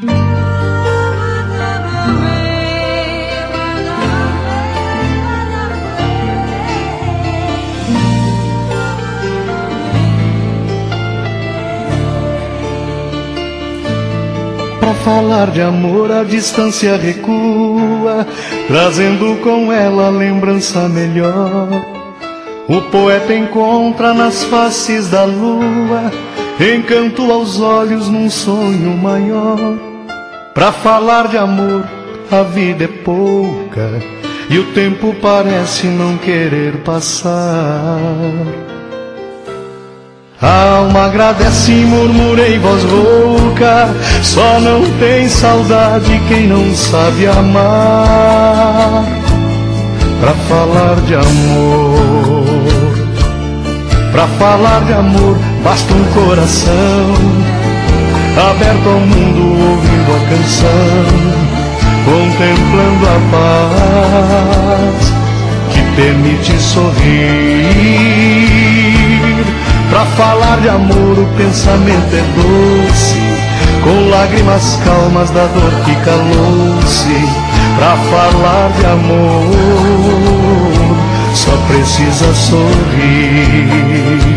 Pra falar de amor a distância recua, trazendo com ela a lembrança melhor. O poeta encontra nas faces da lua encanto aos olhos num sonho maior. Pra falar de amor a vida é pouca e o tempo parece não querer passar. A alma agradece e murmura em voz rouca, só não tem saudade quem não sabe amar. Pra falar de amor, pra falar de amor, basta um coração aberto ao mundo, ouvindo a canção, contemplando a paz que permite sorrir. Pra falar de amor o pensamento é doce, com lágrimas calmas da dor que calou-se. Pra falar de amor só precisa sorrir.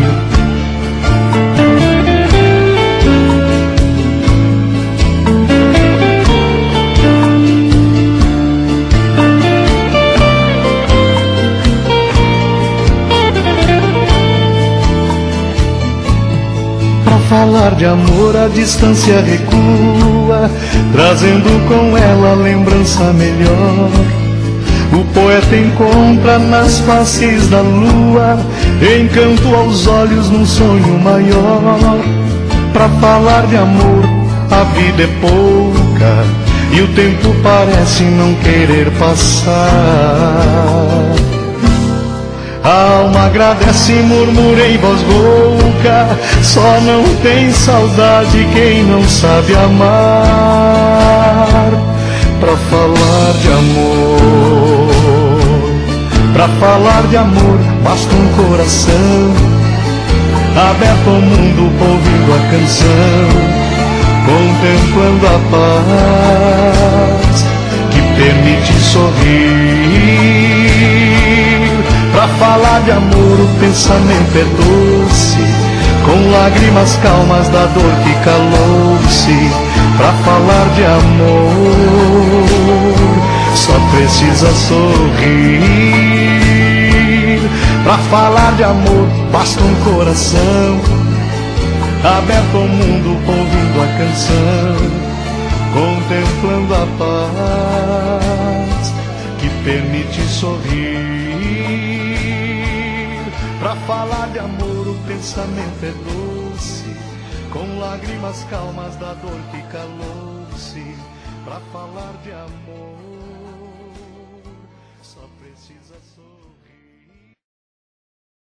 Falar de amor a distância recua, trazendo com ela a lembrança melhor. O poeta encontra nas faces da lua encanto aos olhos num sonho maior. Pra falar de amor a vida é pouca e o tempo parece não querer passar. A alma agradece e murmura em voz rouca, só não tem saudade quem não sabe amar. Pra falar de amor, pra falar de amor, basta um coração aberto ao mundo, ouvindo a canção, contemplando a paz que permite sorrir. Pra falar de amor o pensamento é doce, com lágrimas calmas da dor que calou-se. Pra falar de amor só precisa sorrir. Pra falar de amor basta um coração aberto ao mundo, ouvindo a canção, contemplando a paz que permite sorrir. Pra falar de amor o pensamento é doce, com lágrimas calmas da dor que calou-se. Pra falar de amor